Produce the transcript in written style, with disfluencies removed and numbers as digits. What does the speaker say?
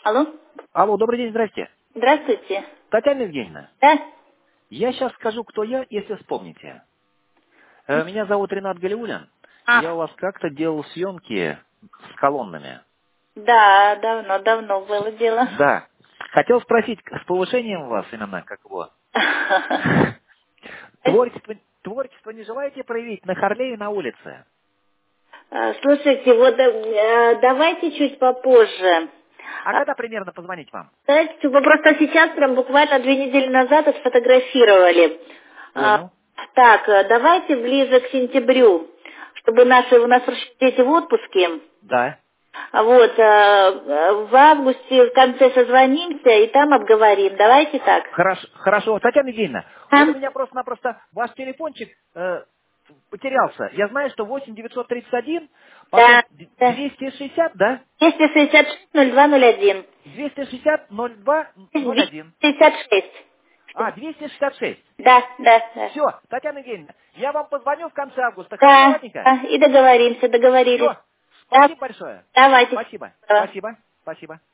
Алло? Алло, добрый день, здрасте. Здравствуйте. Татьяна Евгеньевна, Да? я сейчас скажу, кто я, если вспомните. Меня зовут Ренат Галиуллин. А, Я у вас как-то делал съемки с колоннами. да, давно было дело. Да. Хотел спросить, с повышением у вас именно, как его? Творчество не желаете проявить на Харлее на улице? Слушайте, вот давайте чуть попозже. А когда примерно позвонить вам? Знаете, вы просто сейчас, прям буквально 2 недели назад отфотографировали. Понял. Так, давайте ближе к сентябрю, чтобы у нас дети в отпуске. Да. Вот, в августе в конце созвонимся и там обговорим. Давайте так. Хорошо, хорошо. Татьяна Евгеньевна, А? вот у меня просто-напросто ваш телефончик потерялся. Я знаю, что 8931, потом Да, да. 260, да? 266-0201. 260 02 01. 266. А, 266. Да, да, да. Все, Татьяна Евгеньевна, я вам позвоню в конце августа. Хорошо, Да, ладненько? да, и договоримся, договорились. Все, Да, спасибо большое. давайте. Спасибо, Всего доброго. спасибо, спасибо.